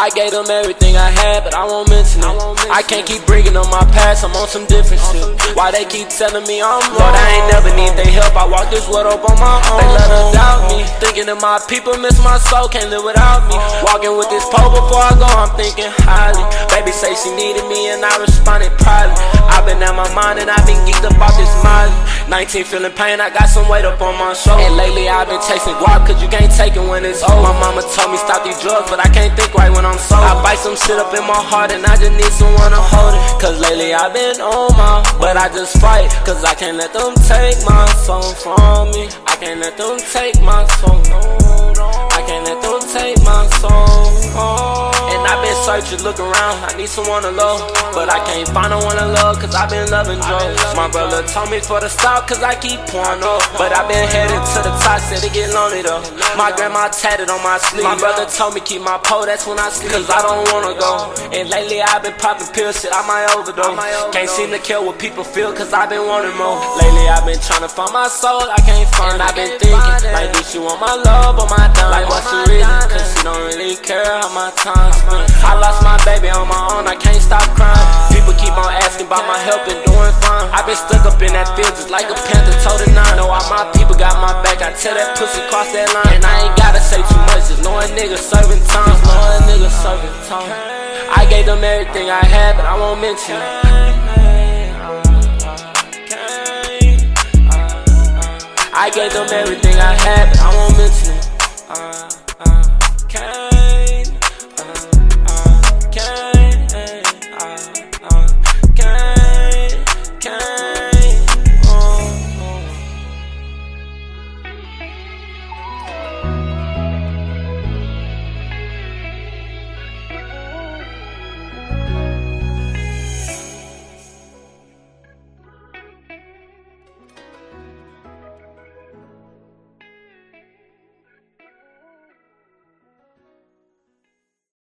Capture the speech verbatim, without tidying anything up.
I gave them everything I had, but I won't mention it. I can't keep bringing up my past, I'm on some different shit. Why they keep telling me I'm wrong? Lord, I ain't never need their help, I walk this world up on my own. They let us doubt me, thinking that my people miss my soul, can't live without me. Walking with this pole before I go, I'm thinking highly. Baby say she needed me and I responded proudly. I've been out my mind and I've been geeked up off this Molly. nineteen feeling pain, I got some weight up on my shoulder. And lately I've been chasing guap, cause you can't take it when it's over. My mama told me stop these drugs, but I can't think right when I'm sober. I bite some shit up in my heart and I just need someone to hold it. Cause lately I've been on my, but I just fight. Cause I can't let them take my soul from me. I can't let them take my soul. I can't let them take my soul. And I've been searching, look around, I need someone to love, but I can't find no one to love, cause I've been loving drugs. My brother told me for the stop, cause I keep pouring up, but I've been headed to the top, said it get lonely though. My grandma tatted on my sleeve. My brother told me keep my pole, that's when I sleep, cause I don't wanna go. And lately I've been popping pills, shit, I might overdose. Can't seem to care what people feel, cause I've been wanting more. Lately I've been trying to find my soul, I can't find it. I've been thinking, like, do she want my love or my dime? Like, what's the reason? Cause she don't really care how my time spent. I lost my baby on my own, I can't stop crying. People keep on asking about my help and doing fine. I've been stuck up in that field just like a panther told a nine. Know all my people got my back, I tell that pussy cross that line. And I ain't gotta say too much, just knowing niggas serving time. Knowing niggas serving time. I gave them everything I had, but I won't mention it. I gave them everything I had, but I won't mention it.